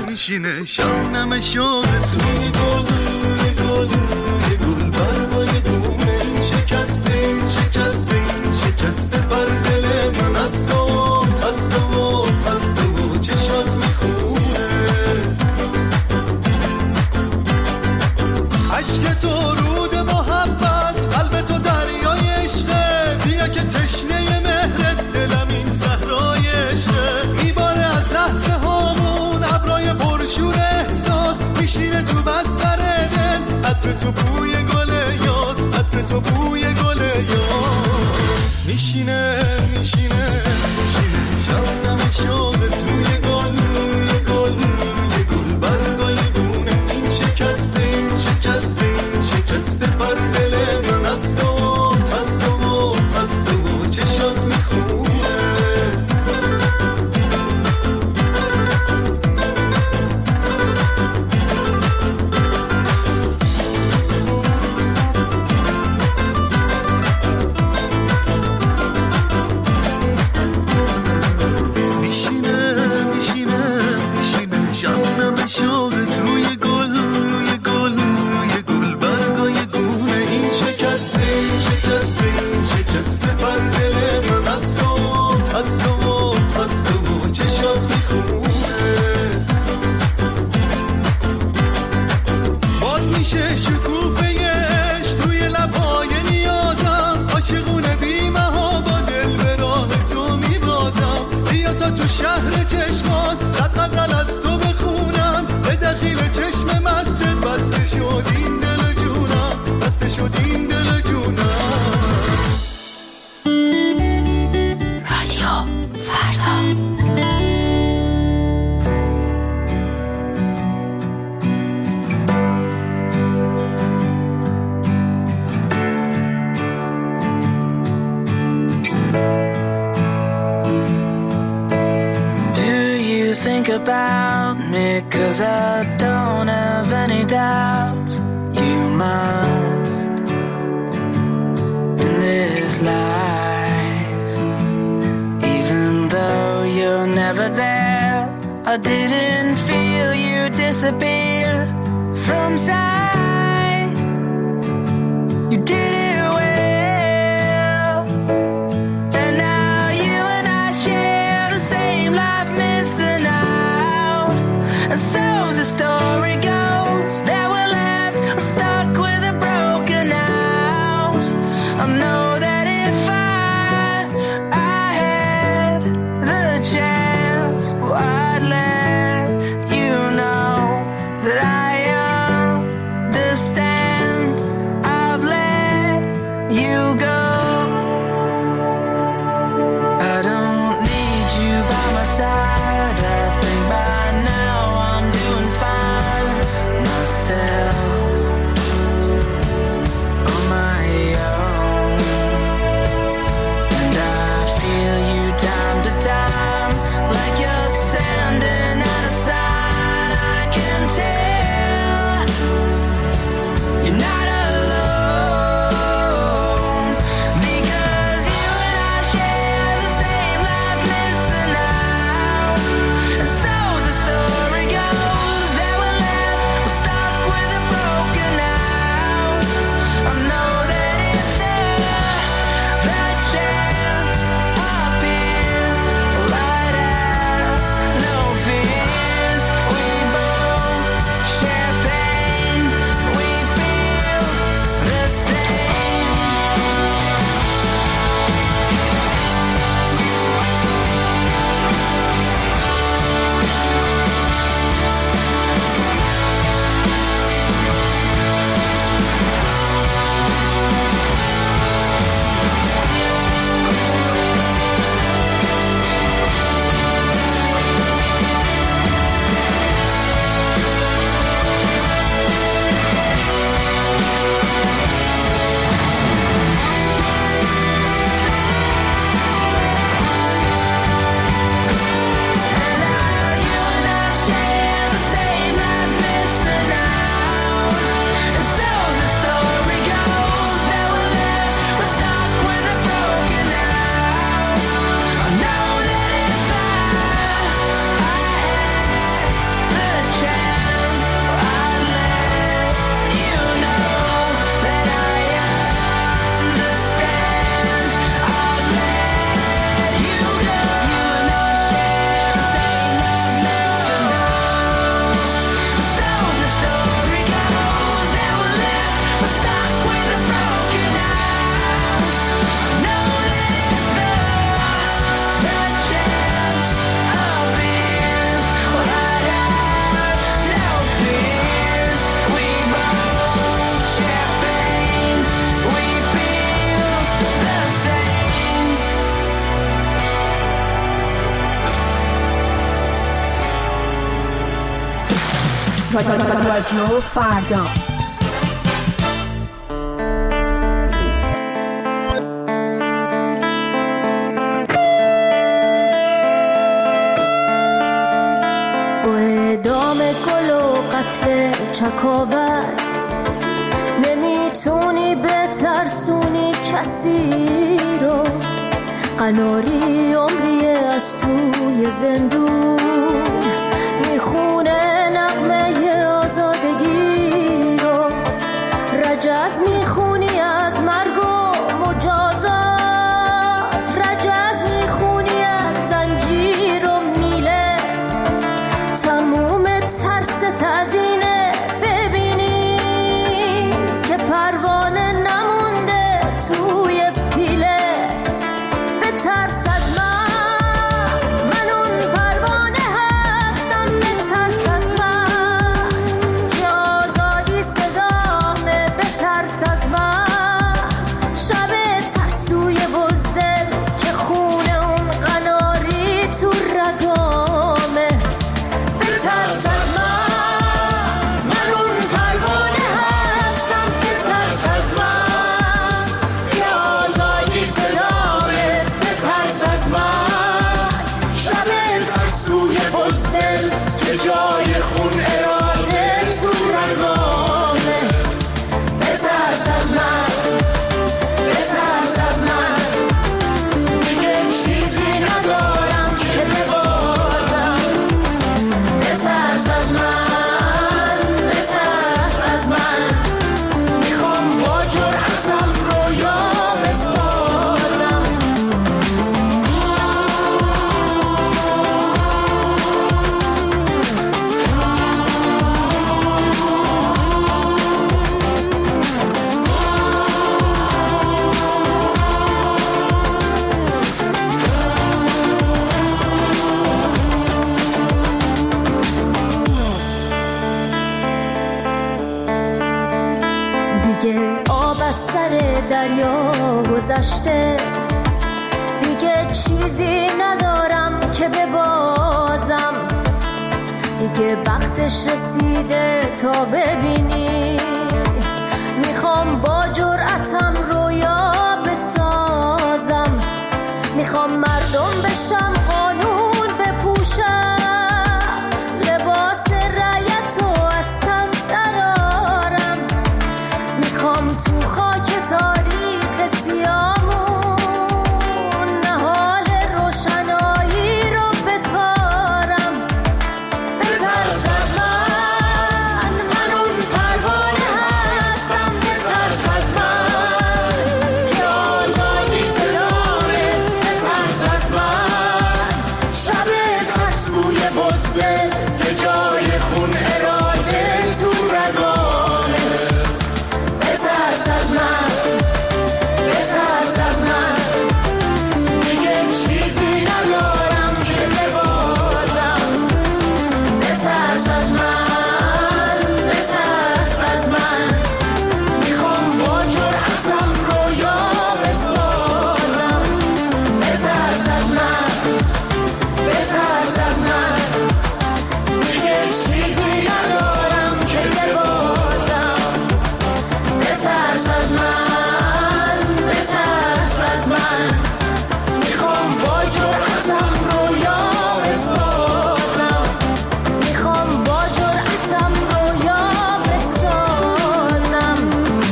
میشینه شبنم شوق توی گل روی گل روی گل برگای دونه این شکسته این شکسته این شکسته بر دل من از تو از تو از تو چشات میخونه عشق تو رود محبت قلب تو دریای عشقه بیا که تشنه مهرت دلم این صحرای عشقه میباره از لحظه هامون ابرای پرشور احساس میشینه تو بستر دل عطر تو بوی گل یاس عطر تو بوی گل یاس میشینه میشینه میشینه شبنم شوق توی گل روی گل روی گل برگای دونه این شکسته این شکسته این شکسته بر دل من از تو از تو از تو چشات میخونه شوق روی گل روی گل روی گل برگای گونه این شکسته این شکسته این شکسته بر دل من از تو از تو از تو چشات میخونه باز میشه شکوفه عشق روی لبای نیازم عاشقونه بی‌مها با دل به راه تو میبازم بیا تا تو شهر چشمات صد غزل از تو بخونم به دخیل چشم مستت بسته شد این دل جونم بسته شد این دل جونم رادیو فردا Think about me, 'cause I don't have any doubts. You must in this life, even though you're never there. I didn't feel you disappear from sight. You did it well, and now you and I share the same life missing out. And so the story goes that we're left stuck with a broken house. I know that if I had the chance, well, I'd let you know that I understand. I've let رادیو فردا. با اعدام گل و قتل چکاوک نمیتونی بترسونی کسی رو، قناری عمری از توی زندون میخونه نغمه آزادگی رو، رجز میخونی از مرگ و مجازات، رجز میخونی از زنجیر و میله، تموم ترس تزینه ببینی که پروانه نمونده توی پیله، به ترس از من اون پروانه هستم، به ترس از من که آزادی صدامه، به ترس از من شب ترسوی بزدل که خونه اون قناری تو رگامه، به ترس از من اون پروانه هستم، به ترس از من که آزادی صدامه، به ترس از من شب ترسوی بزدل که جای خون اراده تو رگامه، به ترس از من، به ترس از من دیگه چیزی ندارم که ببازم، به ترس از من، به ترس از من میخوام با جرأتم رویا بسازم. دیگه آب از سر دریا گذشته، دیگه چیزی ندارم که ببازم، دیگه وقتش رسیده تا ببینی میخوام با جرأتم رویا بسازم، میخوام مردم بشم، قانون بپوشم، لباس رعیت و از تن درارم، میخوام تو خاک تاریخ سیامون نهال روشنایی رو بکارم، به ترس از من اون پروانه هستم، به ترس از من که آزادی صدامه، به ترس از من شب ترسوی بزدل که جای خون اراده تو رگامه، به ترس از من، به ترس از من دیگه چیزی ندارم که ببازم، به ترس از من، به ترس از من میخوام با جرأتم رویا بسازم، به ترس از من، به ترس از من دیگه چیزی ندارم که ببازم، به ترس از من، به ترس از من میخوام با جرأتم رویا بسازم، میخوام با جرأتم رویا بسازم.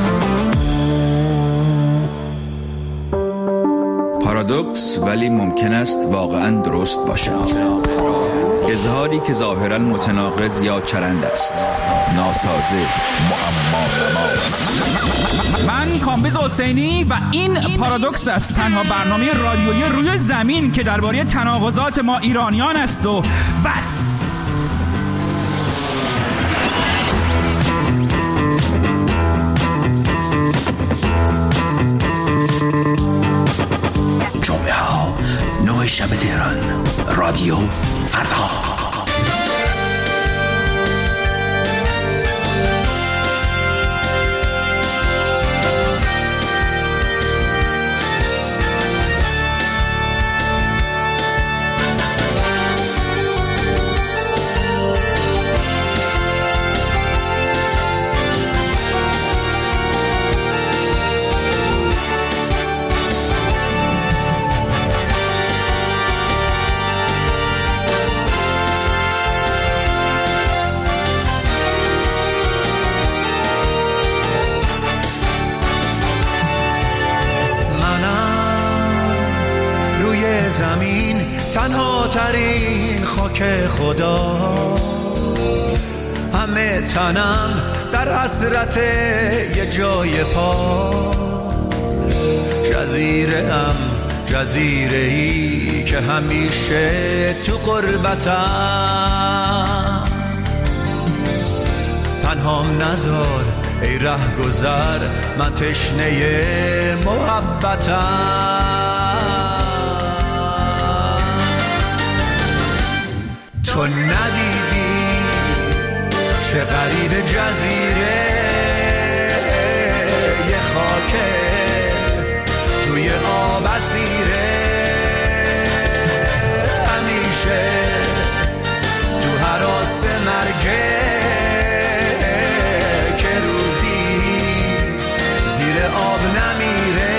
پارادوکس ولی ممکن است واقعا درست باشد. اظهاری که ظاهرا متناقض یا چرند است، ناسازه، معما. من کامبیز حسینی و این پارادوکس است، تنها برنامه رادیویی روی زمین که درباره تناقضات ما ایرانیان است و بس. جمعه ها 9 شب تهران، رادیو فردا. تنهاترین خاک خدا، همه تنم در حسرت یه جای پا. جزیره‌ای که همیشه تو غربتم. تنهام نذار ای رهگذر، من تشنه محبتم. تو ندیدی چه غریب جزیره، یه خاکه توی آب اسیره. همیشه تو هراس مرگه، که روزی زیر آب نمیره.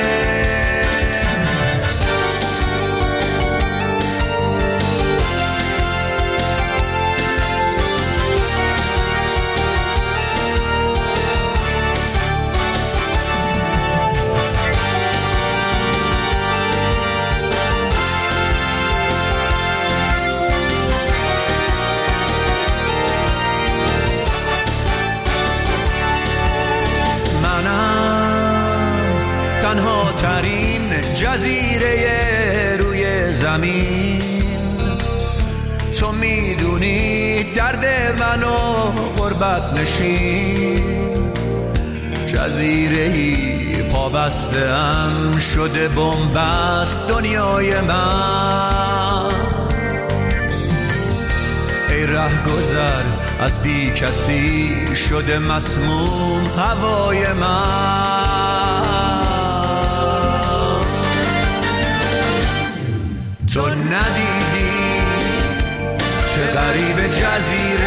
تنها ترین جزیره روی زمین، تو میدونی درد منو غربت نشین. جزیره‌ای پابسته‌ام شده بن‌بست دنیای من. ای رهگذر از بی کسی شده مسموم هوای من. تو ندیدی چه غریب جزیره،